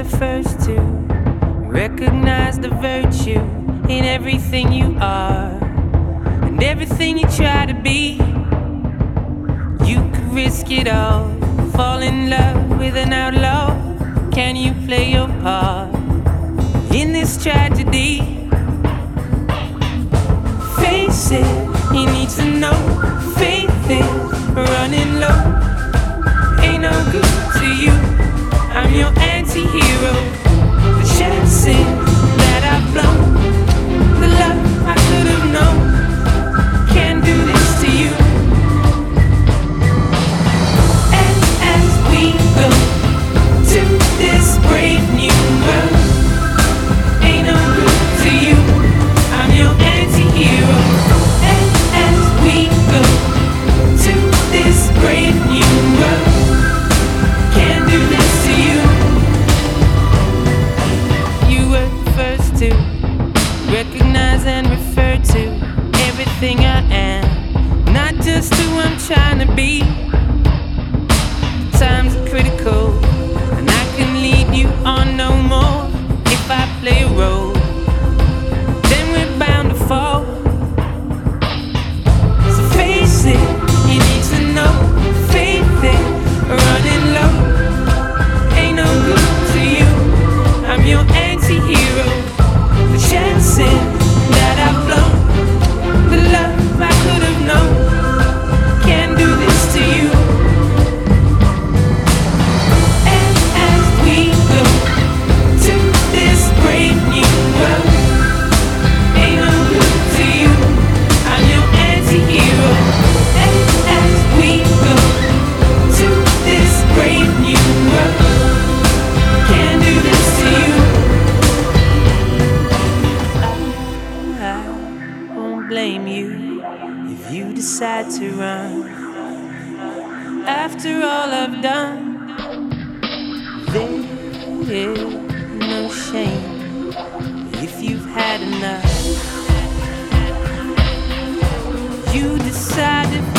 first to recognize the virtue in everything you are and everything you try to be. You could risk it all, fall in love with an outlaw. Can you play your part in this tragedy? Face it, he needs to know. Faith is running low. Ain't no good to you, I'm your anti-hero. The chances that I've blown, the love I could have known, can't do this to you. And as we go to this brave new world, ain't no good to you, I'm your anti-hero. And as we go to this brave new world, can't do this to you. You were first to recognize and refer to everything I am, not just who I'm trying to be. Times are critical, and I can lead you on no more. If I play a role, then we're bound to fall. So face it, you need to know. Faith is running low. Ain't no good to you, I'm your anti-hero. The chances that I've blown, the love I could have known, can't do this to you. And as we go to this brave new world, ain't no good to you, I'm your anti-hero. And as we go to this brave new world, can't do this to you. I won't blame you if you decide to run. After all I've done, there's no shame if you've had enough. You decided